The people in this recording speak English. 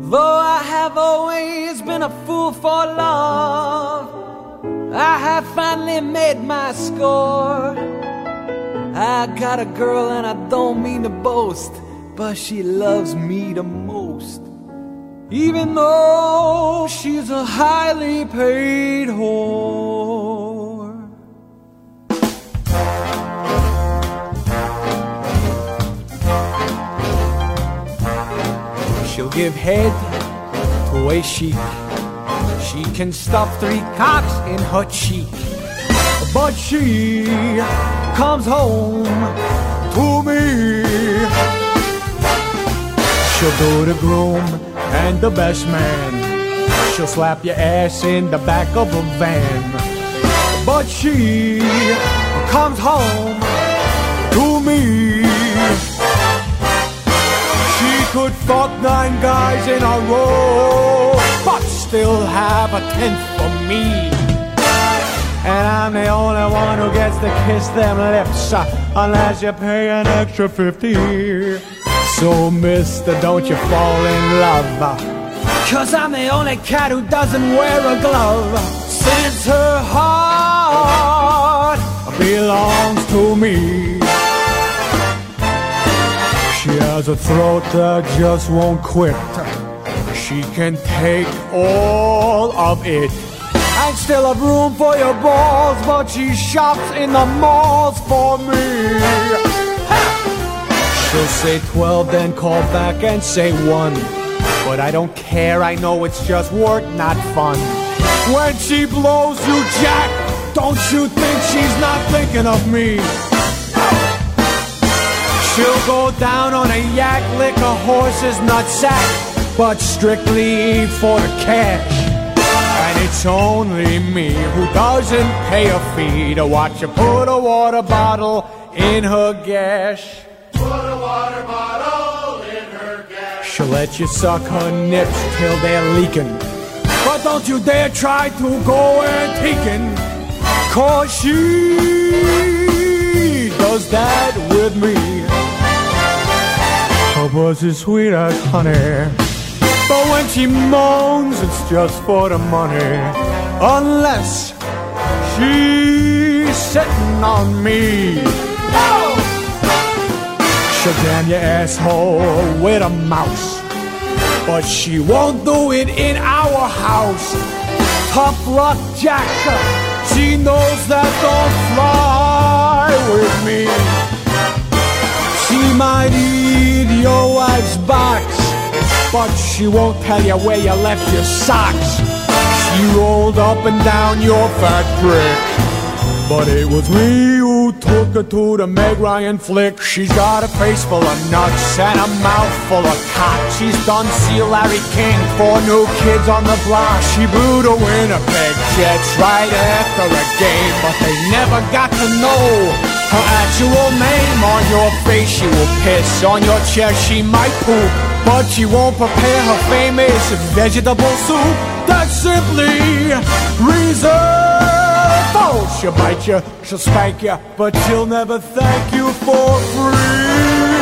Though I have always been a fool for love, I have finally made my score. I got a girl and I don't mean to boast, but she loves me the most, even though she's a highly paid whore. She'll give head to a sheik. She can stuff 3 cocks in her cheek, but she comes home to me. She'll do the groom and the best man. She'll slap your ass in the back of a van, but she comes home to me. She could fuck 9 guys in a row, but still have a 10th for me. And I'm the only one who gets to kiss them lips, unless you pay an extra 50. So mister, don't you fall in love, 'cause I'm the only cat who doesn't wear a glove, since her heart belongs to me. She has a throat that just won't quit. She can take all of it. I'd still have room for your balls, but she shops in the malls for me. She'll say 12, then call back and say 1. But I don't care, I know it's just work, not fun. When she blows you, Jack, don't you think she's not thinking of me? She'll go down on a yak, lick a horse's nutsack, but strictly for the cash. And it's only me who doesn't pay a fee to watch her put a water bottle in her gash. Put a water bottle in her gash. She'll let you suck her nips till they're leaking, but don't you dare try to go antiquing, 'cause she does that with me. Her pussy's sweet as honey, but when she moans, it's just for the money. Unless she's sitting on me. Oh! She'll jam your asshole with a mouse, but she won't do it in our house. Tough luck, Jack. She knows that don't fly with me. She might eat your wife's box, but she won't tell you where you left your socks. She rolled up and down your fat prick, but it was me who took her to the Meg Ryan flick. She's got a face full of nuts and a mouth full of cock. She's done see Larry King, 4 New Kids on the Block. She blew the Winnipeg Jets right after a game, but they never got to know her actual name. On your face she will piss, on your chest she might poop, but she won't prepare her famous vegetable soup. That's simply reserved. Oh, she'll bite you, she'll spank you, but she'll never thank you for free.